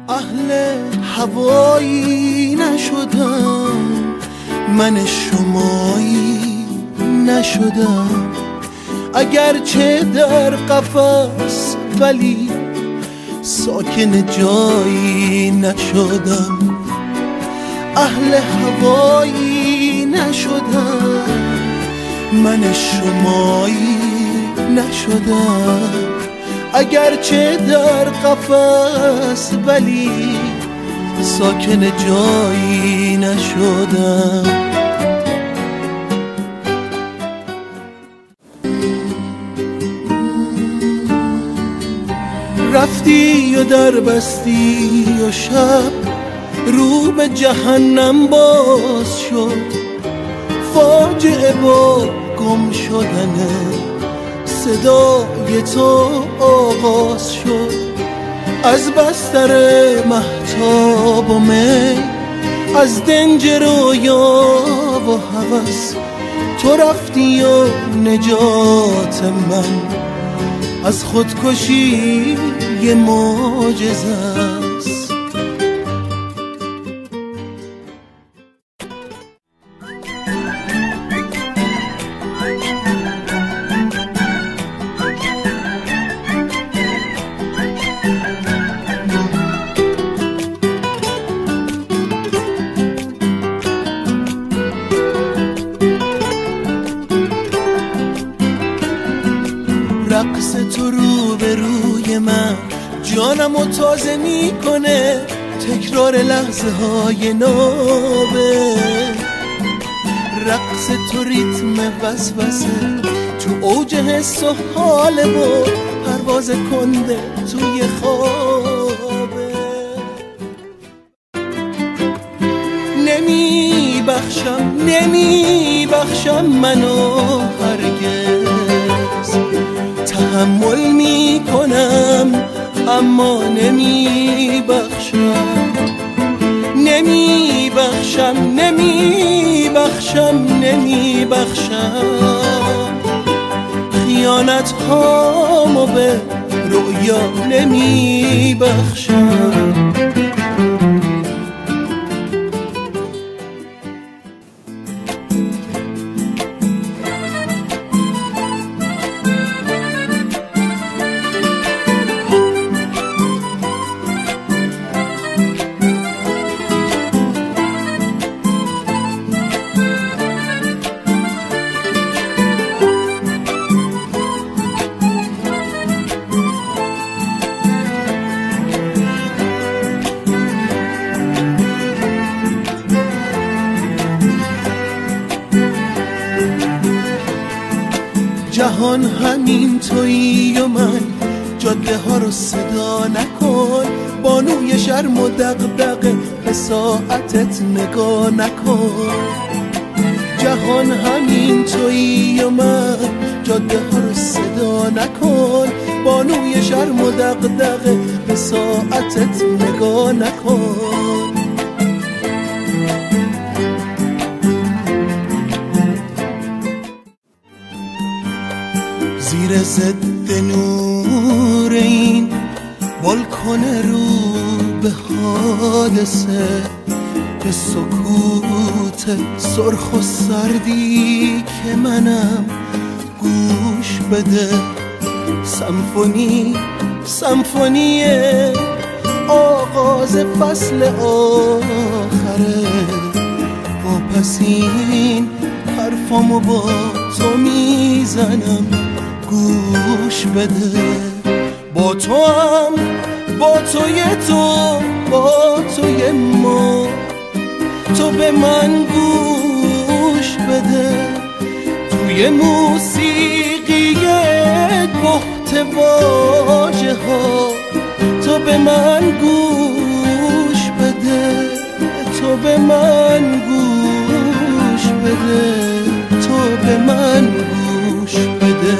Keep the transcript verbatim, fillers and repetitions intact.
اهل هوایی نشدم، من شمایی نشدم، اگرچه در قفس ولی ساکن جایی نشدم. اهل هوایی نشدم، من شمایی نشدم، اگرچه در قفس ولی ساکن جایی نشدم. رفتی و در بستی و شب رو به جهنم باز شد، فاجعه با گم شدن صدای تو آغاز شد. از بستر مهتاب و می، از دنج رویا و هوس، تو رفتی و نجات من از خودکشی یه معجزه است. رقص تو رو به روی من جانمو تازه میکنه، تکرار لحظه های نابه. رقص تو ریتم وسوسه تو اوج حس و حال بود، پرواز کنده توی خوابه. نمی بخشم نمی بخشم منو هرگز، تحمل می کنم اما نمی بخشم. نمی بخشم نمی بخشم نمی بخشم، خیانت هامو به رویا نمی بخشم. جهان همین تویی و من، جاده ها رو صدا نکن، بانوی شرم و دغدغه به ساعتت نگاه نکن. جهان همین تویی و من، جاده ها رو صدا نکن، بانوی شرم و دغدغه به ساعتت نگاه نکن. زیر ضد نور این بالکن رو به حادثه، به سکوت سرخ و سردی که منم گوش بده. سمفونی سمفونی آغاز فصل آخره، واپسین حرفامو با تو میزنم گوش بده. با تو هم با توی تو با توی ما، تو به من گوش بده. توی موسیقی بحت واژه ها، تو به من گوش بده. تو به من گوش بده. تو به من گوش بده.